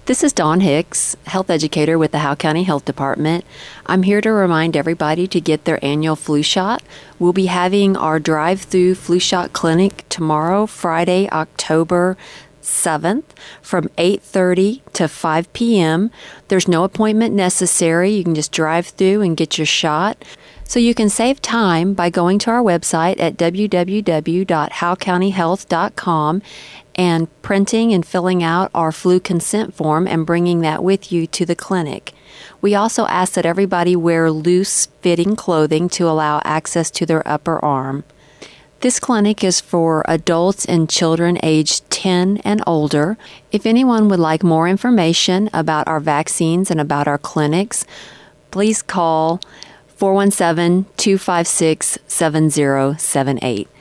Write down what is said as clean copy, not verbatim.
This is Dawn Hicks, health educator with the Howe County Health Department. I'm here to remind everybody to get their annual flu shot. We'll be having our drive-through flu shot clinic tomorrow, Friday, October 7th, from 8:30 to 5 p.m. There's no appointment necessary. You can just drive through and get your shot. So you can save time by going to our website at www.howecountyhealth.com and printing and filling out our flu consent form and bringing that with you to the clinic. We also ask that everybody wear loose-fitting clothing to allow access to their upper arm. This clinic is for adults and children aged 10 and older. If anyone would like more information about our vaccines and about our clinics, please call 417-256-7078.